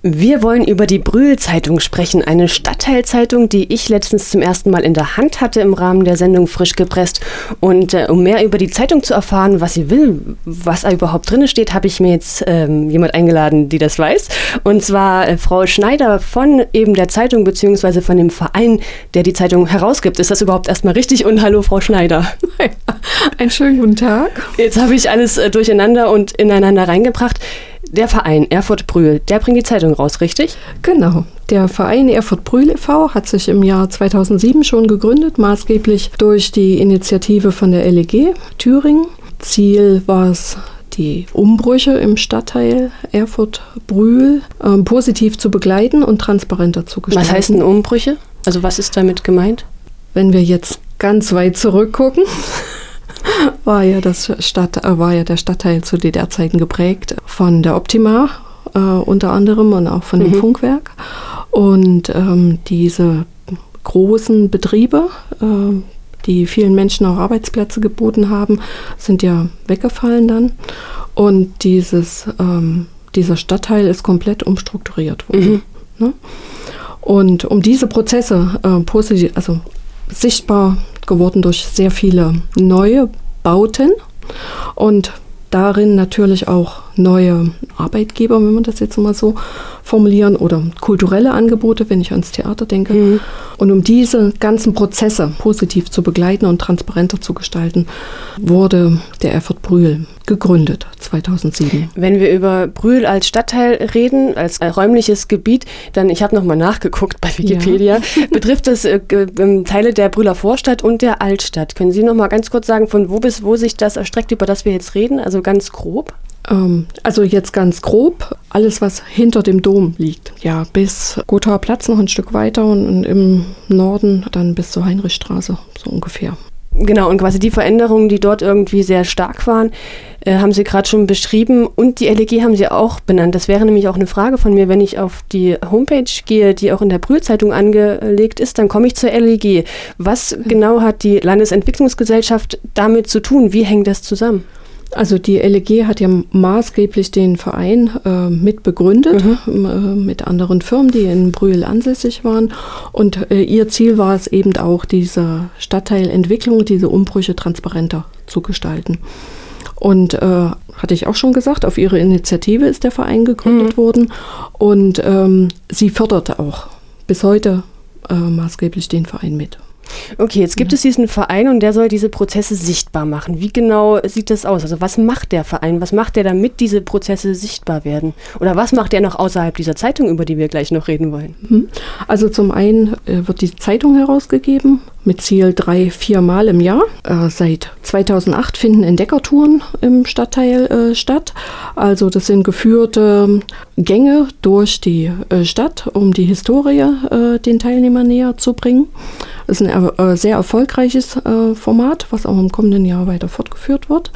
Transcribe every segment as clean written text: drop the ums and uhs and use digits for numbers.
Wir wollen über die Brühl-Zeitung sprechen, eine Stadtteilzeitung, die ich letztens zum ersten Mal in der Hand hatte im Rahmen der Sendung Frisch gepresst. Und um mehr über die Zeitung zu erfahren, was sie will, was da überhaupt drin steht, habe ich mir jetzt jemand eingeladen, die das weiß. Und zwar Frau Schneider von eben der Zeitung bzw. von dem Verein, der die Zeitung herausgibt. Ist das überhaupt erstmal richtig? Und hallo, Frau Schneider. Ja, einen schönen guten Tag. Jetzt habe ich alles durcheinander und ineinander reingebracht. Der Verein Erfurt-Brühl, der bringt die Zeitung raus, richtig? Genau. Der Verein Erfurt-Brühl e.V. hat sich im Jahr 2007 schon gegründet, maßgeblich durch die Initiative von der LEG Thüringen. Ziel war es, die Umbrüche im Stadtteil Erfurt-Brühl positiv zu begleiten und transparenter zu gestalten. Was heißt denn Umbrüche? Also was ist damit gemeint? Wenn wir jetzt ganz weit zurückgucken, war ja der Stadtteil zu DDR-Zeiten geprägt von der Optima unter anderem und auch von dem Funkwerk. Und diese großen Betriebe, die vielen Menschen auch Arbeitsplätze geboten haben, sind ja weggefallen dann. Und dieser Stadtteil ist komplett umstrukturiert worden. Ne? Und um diese Prozesse positiv, also sichtbar geworden durch sehr viele neue Bauten und darin natürlich auch neue Arbeitgeber, wenn man das jetzt mal so formulieren, oder kulturelle Angebote, wenn ich ans Theater denke. Und um diese ganzen Prozesse positiv zu begleiten und transparenter zu gestalten, wurde der Erfurt-Brühl gegründet 2007. Wenn wir über Brühl als Stadtteil reden, als räumliches Gebiet, dann, ich habe nochmal nachgeguckt bei Wikipedia, betrifft das Teile der Brühler Vorstadt und der Altstadt. Können Sie nochmal ganz kurz sagen, von wo bis wo sich das erstreckt, über das wir jetzt reden? Also ganz grob? Also jetzt ganz grob, alles was hinter dem Dom liegt. Ja, bis Gothaer Platz noch ein Stück weiter und im Norden dann bis zur Heinrichstraße, so ungefähr. Genau, und quasi die Veränderungen, die dort irgendwie sehr stark waren, haben Sie gerade schon beschrieben. Und die LEG haben Sie auch benannt. Das wäre nämlich auch eine Frage von mir, wenn ich auf die Homepage gehe, die auch in der Brühl-Zeitung angelegt ist, dann komme ich zur LEG. Was genau hat die Landesentwicklungsgesellschaft damit zu tun? Wie hängt das zusammen? Also die LEG hat ja maßgeblich den Verein mit begründet, mit anderen Firmen, die in Brühl ansässig waren. Und ihr Ziel war es eben auch, diese Stadtteilentwicklung, diese Umbrüche transparenter zu gestalten. Und hatte ich auch schon gesagt, auf ihre Initiative ist der Verein gegründet worden. Und sie fördert auch bis heute maßgeblich den Verein mit. Okay, jetzt gibt es diesen Verein und der soll diese Prozesse sichtbar machen. Wie genau sieht das aus? Also was macht der Verein? Was macht der, damit diese Prozesse sichtbar werden? Oder was macht der noch außerhalb dieser Zeitung, über die wir gleich noch reden wollen? Also zum einen wird die Zeitung herausgegeben mit Ziel 3-4 Mal im Jahr. Seit 2008 finden Entdeckertouren im Stadtteil statt. Also das sind geführte Gänge durch die Stadt, um die Historie den Teilnehmern näher zu bringen. Das ist ein sehr erfolgreiches Format, was auch im kommenden Jahr weiter fortgeführt wird.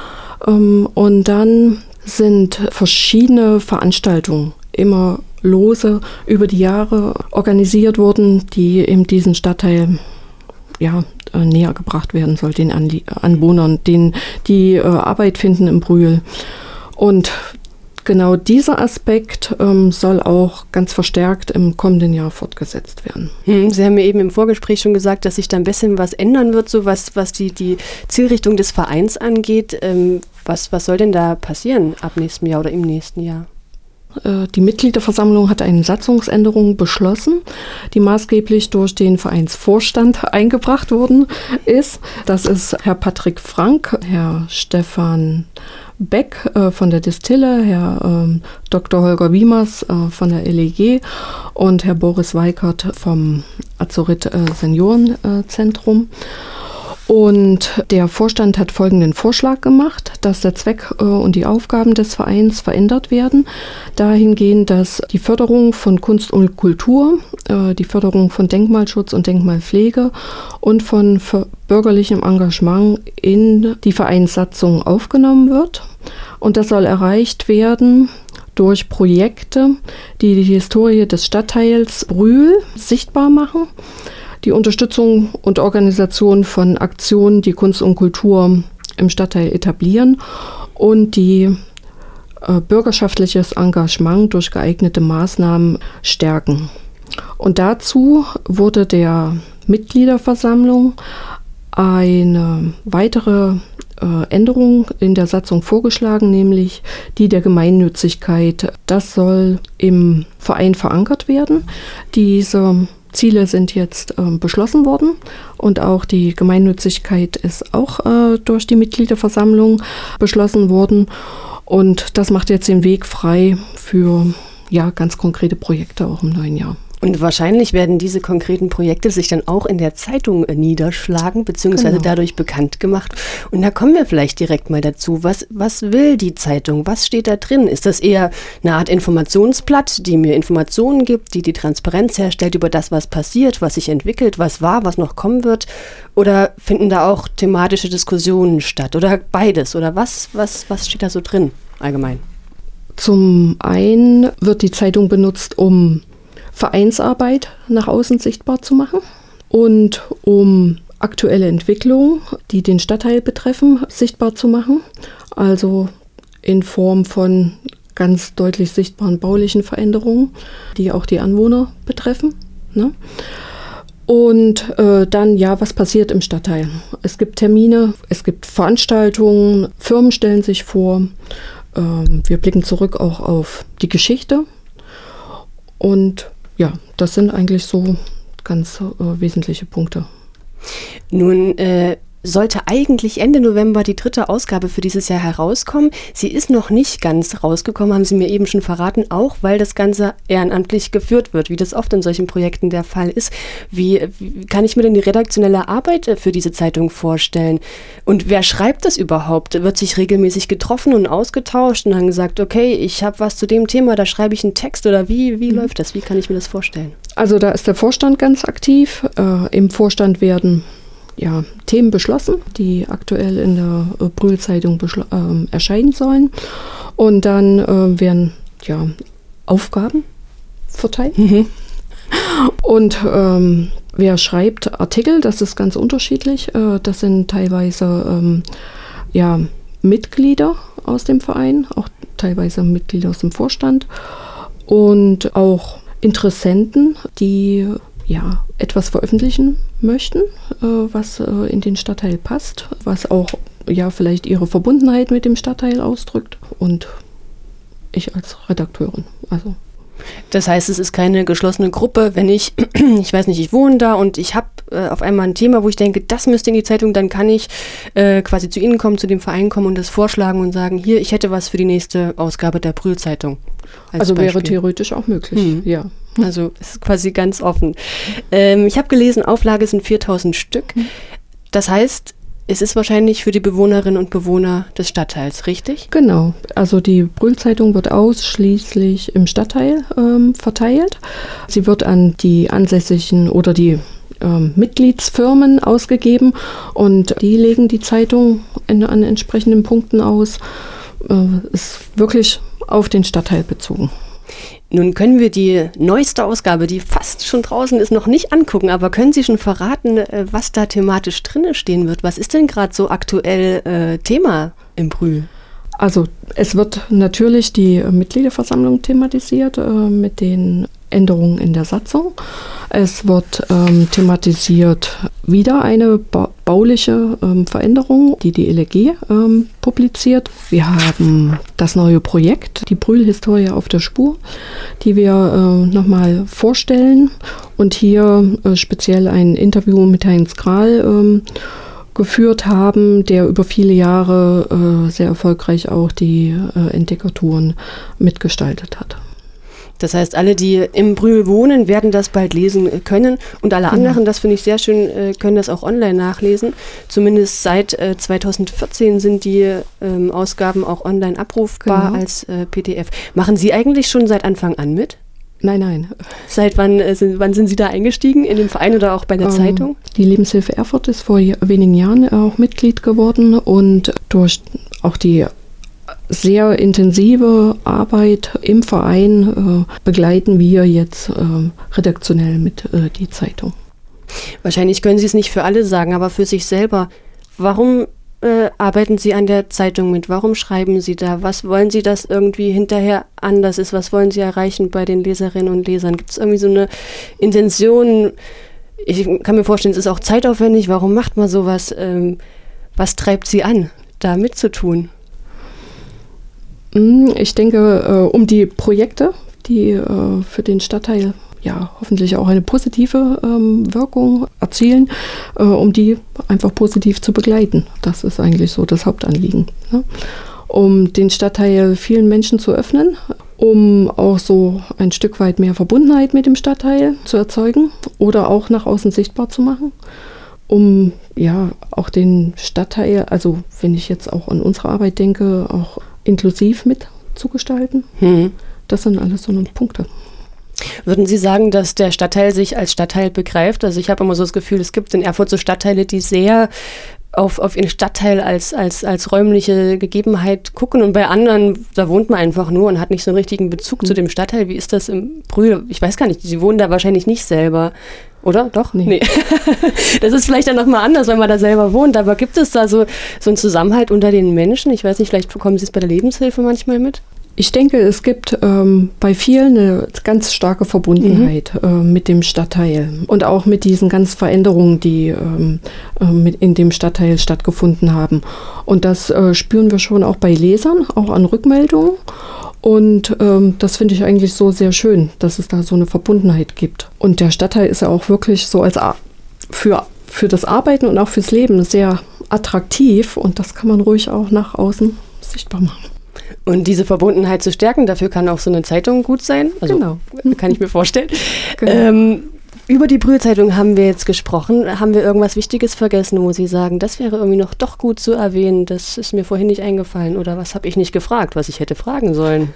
Und dann sind verschiedene Veranstaltungen immer lose über die Jahre organisiert worden, die eben diesen Stadtteil näher gebracht werden soll, den Anwohnern, die Arbeit finden im Brühl. Und genau dieser Aspekt soll auch ganz verstärkt im kommenden Jahr fortgesetzt werden. Sie haben mir eben im Vorgespräch schon gesagt, dass sich da ein bisschen was ändern wird, so was die Zielrichtung des Vereins angeht. Was soll denn da passieren ab nächstem Jahr oder im nächsten Jahr? Die Mitgliederversammlung hat eine Satzungsänderung beschlossen, die maßgeblich durch den Vereinsvorstand eingebracht worden ist. Das ist Herr Patrick Frank, Herr Stefan Beck von der Distille, Herr Dr. Holger Wiemers von der LEG und Herr Boris Weikert vom Azorit Seniorenzentrum. Und der Vorstand hat folgenden Vorschlag gemacht, dass der Zweck und die Aufgaben des Vereins verändert werden, dahingehend, dass die Förderung von Kunst und Kultur, die Förderung von Denkmalschutz und Denkmalpflege und von bürgerlichem Engagement in die Vereinssatzung aufgenommen wird. Und das soll erreicht werden durch Projekte, die die Historie des Stadtteils Brühl sichtbar machen, die Unterstützung und Organisation von Aktionen, die Kunst und Kultur im Stadtteil etablieren und die bürgerschaftliches Engagement durch geeignete Maßnahmen stärken. Und dazu wurde der Mitgliederversammlung eine weitere Änderung in der Satzung vorgeschlagen, nämlich die der Gemeinnützigkeit. Das soll im Verein verankert werden. Diese Ziele sind jetzt beschlossen worden und auch die Gemeinnützigkeit ist auch durch die Mitgliederversammlung beschlossen worden. Und das macht jetzt den Weg frei für ganz konkrete Projekte auch im neuen Jahr. Und wahrscheinlich werden diese konkreten Projekte sich dann auch in der Zeitung niederschlagen, beziehungsweise dadurch bekannt gemacht. Und da kommen wir vielleicht direkt mal dazu. Was will die Zeitung? Was steht da drin? Ist das eher eine Art Informationsblatt, die mir Informationen gibt, die Transparenz herstellt über das, was passiert, was sich entwickelt, was war, was noch kommen wird? Oder finden da auch thematische Diskussionen statt? Oder beides? Oder was steht da so drin allgemein? Zum einen wird die Zeitung benutzt, um Vereinsarbeit nach außen sichtbar zu machen und um aktuelle Entwicklungen, die den Stadtteil betreffen, sichtbar zu machen. Also in Form von ganz deutlich sichtbaren baulichen Veränderungen, die auch die Anwohner betreffen. Ne? Und dann, was passiert im Stadtteil? Es gibt Termine, es gibt Veranstaltungen, Firmen stellen sich vor. Wir blicken zurück auch auf die Geschichte. Und das sind eigentlich so ganz wesentliche Punkte. Nun sollte eigentlich Ende November die 3. Ausgabe für dieses Jahr herauskommen. Sie ist noch nicht ganz rausgekommen, haben Sie mir eben schon verraten, auch weil das Ganze ehrenamtlich geführt wird, wie das oft in solchen Projekten der Fall ist. Wie kann ich mir denn die redaktionelle Arbeit für diese Zeitung vorstellen? Und wer schreibt das überhaupt? Wird sich regelmäßig getroffen und ausgetauscht und dann gesagt, okay, ich habe was zu dem Thema, da schreibe ich einen Text oder wie läuft das? Wie kann ich mir das vorstellen? Also da ist der Vorstand ganz aktiv. Im Vorstand werden Themen beschlossen, die aktuell in der Brühl-Zeitung erscheinen sollen. Und dann werden Aufgaben verteilt. Und wer schreibt Artikel, das ist ganz unterschiedlich. Das sind teilweise Mitglieder aus dem Verein, auch teilweise Mitglieder aus dem Vorstand und auch Interessenten, die etwas veröffentlichen möchten, was in den Stadtteil passt, was auch vielleicht ihre Verbundenheit mit dem Stadtteil ausdrückt und ich als Redakteurin. Also. Das heißt, es ist keine geschlossene Gruppe, wenn ich weiß nicht, ich wohne da und ich habe auf einmal ein Thema, wo ich denke, das müsste in die Zeitung, dann kann ich quasi zu Ihnen kommen, zu dem Verein kommen und das vorschlagen und sagen, hier, ich hätte was für die nächste Ausgabe der Brühl-Zeitung. Also wäre theoretisch auch möglich, ja. Also es ist quasi ganz offen. Ich habe gelesen, Auflage sind 4.000 Stück. Das heißt, es ist wahrscheinlich für die Bewohnerinnen und Bewohner des Stadtteils, richtig? Genau. Also die Brühl-Zeitung wird ausschließlich im Stadtteil verteilt. Sie wird an die ansässigen oder die Mitgliedsfirmen ausgegeben und die legen die Zeitung an entsprechenden Punkten aus. Ist wirklich auf den Stadtteil bezogen. Nun können wir die neueste Ausgabe, die fast schon draußen ist, noch nicht angucken, aber können Sie schon verraten, was da thematisch drin stehen wird? Was ist denn gerade so aktuell Thema im Brühl? Also es wird natürlich die Mitgliederversammlung thematisiert mit den Änderungen in der Satzung. Es wird thematisiert wieder eine bauliche Veränderung, die LEG publiziert. Wir haben das neue Projekt, die Brühl-Historie auf der Spur, die wir nochmal vorstellen und hier speziell ein Interview mit Heinz Grahl geführt haben, der über viele Jahre sehr erfolgreich auch die Entdeckertouren mitgestaltet hat. Das heißt, alle, die im Brühl wohnen, werden das bald lesen können und alle anderen, das finde ich sehr schön, können das auch online nachlesen. Zumindest seit 2014 sind die Ausgaben auch online abrufbar als PDF. Machen Sie eigentlich schon seit Anfang an mit? Nein. Seit wann sind Sie da eingestiegen, in dem Verein oder auch bei der Zeitung? Die Lebenshilfe Erfurt ist vor wenigen Jahren auch Mitglied geworden und durch auch die sehr intensive Arbeit im Verein begleiten wir jetzt redaktionell mit die Zeitung. Wahrscheinlich können Sie es nicht für alle sagen, aber für sich selber. Warum arbeiten Sie an der Zeitung mit? Warum schreiben Sie da? Was wollen Sie, dass irgendwie hinterher anders ist? Was wollen Sie erreichen bei den Leserinnen und Lesern? Gibt es irgendwie so eine Intention? Ich kann mir vorstellen, es ist auch zeitaufwendig. Warum macht man sowas? Was treibt Sie an, da mitzutun? Ich denke, um die Projekte, die für den Stadtteil hoffentlich auch eine positive Wirkung erzielen, um die einfach positiv zu begleiten. Das ist eigentlich so das Hauptanliegen. Ne? Um den Stadtteil vielen Menschen zu öffnen, um auch so ein Stück weit mehr Verbundenheit mit dem Stadtteil zu erzeugen oder auch nach außen sichtbar zu machen, um auch den Stadtteil, also wenn ich jetzt auch an unsere Arbeit denke, auch inklusiv mitzugestalten. Das sind alles so Punkte. Würden Sie sagen, dass der Stadtteil sich als Stadtteil begreift? Also ich habe immer so das Gefühl, es gibt in Erfurt so Stadtteile, die sehr auf ihren Stadtteil als räumliche Gegebenheit gucken und bei anderen, da wohnt man einfach nur und hat nicht so einen richtigen Bezug zu dem Stadtteil. Wie ist das im Brühl? Ich weiß gar nicht, Sie wohnen da wahrscheinlich nicht selber, oder? Doch? Nee. Das ist vielleicht dann nochmal anders, wenn man da selber wohnt, aber gibt es da so einen Zusammenhalt unter den Menschen? Ich weiß nicht, vielleicht bekommen Sie es bei der Lebenshilfe manchmal mit? Ich denke, es gibt bei vielen eine ganz starke Verbundenheit mit dem Stadtteil und auch mit diesen ganzen Veränderungen, die in dem Stadtteil stattgefunden haben. Und das spüren wir schon auch bei Lesern, auch an Rückmeldungen. Und das finde ich eigentlich so sehr schön, dass es da so eine Verbundenheit gibt. Und der Stadtteil ist ja auch wirklich so als für das Arbeiten und auch fürs Leben sehr attraktiv. Und das kann man ruhig auch nach außen sichtbar machen. Und diese Verbundenheit zu stärken, dafür kann auch so eine Zeitung gut sein. Also, genau. Kann ich mir vorstellen. Genau. Über die Brühl-Zeitung haben wir jetzt gesprochen. Haben wir irgendwas Wichtiges vergessen, wo Sie sagen, das wäre irgendwie noch doch gut zu erwähnen, das ist mir vorhin nicht eingefallen oder was habe ich nicht gefragt, was ich hätte fragen sollen?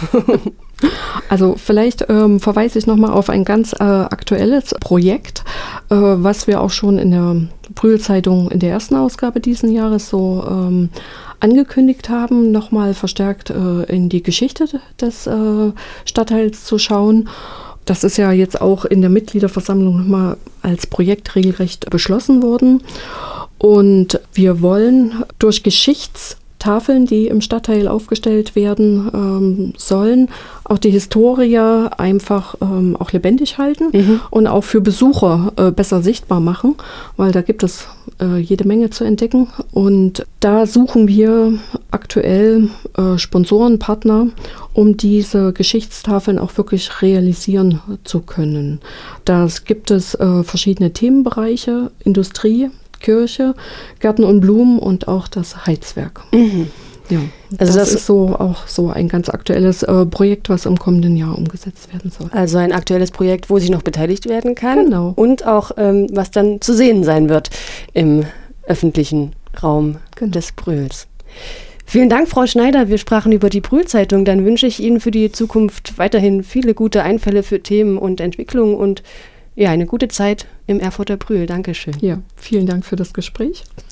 Also vielleicht verweise ich nochmal auf ein ganz aktuelles Projekt, was wir auch schon in der Brühl-Zeitung in der ersten Ausgabe diesen Jahres so angekündigt haben, nochmal verstärkt in die Geschichte des Stadtteils zu schauen. Das ist ja jetzt auch in der Mitgliederversammlung nochmal als Projekt regelrecht beschlossen worden. Und wir wollen durch Geschichtstafeln, die im Stadtteil aufgestellt werden sollen, auch die Historie einfach auch lebendig halten und auch für Besucher besser sichtbar machen, weil da gibt es jede Menge zu entdecken. Und da suchen wir aktuell Sponsoren, Partner, um diese Geschichtstafeln auch wirklich realisieren zu können. Da gibt es verschiedene Themenbereiche, Industrie, Kirche, Gärten und Blumen und auch das Heizwerk. Ja, also das ist auch so ein ganz aktuelles Projekt, was im kommenden Jahr umgesetzt werden soll. Also ein aktuelles Projekt, wo sich noch beteiligt werden kann. Genau. Und auch, was dann zu sehen sein wird im öffentlichen Raum des Brühls. Vielen Dank, Frau Schneider. Wir sprachen über die Brühl-Zeitung. Dann wünsche ich Ihnen für die Zukunft weiterhin viele gute Einfälle für Themen und Entwicklungen und eine gute Zeit im Erfurter Brühl. Dankeschön. Ja, vielen Dank für das Gespräch.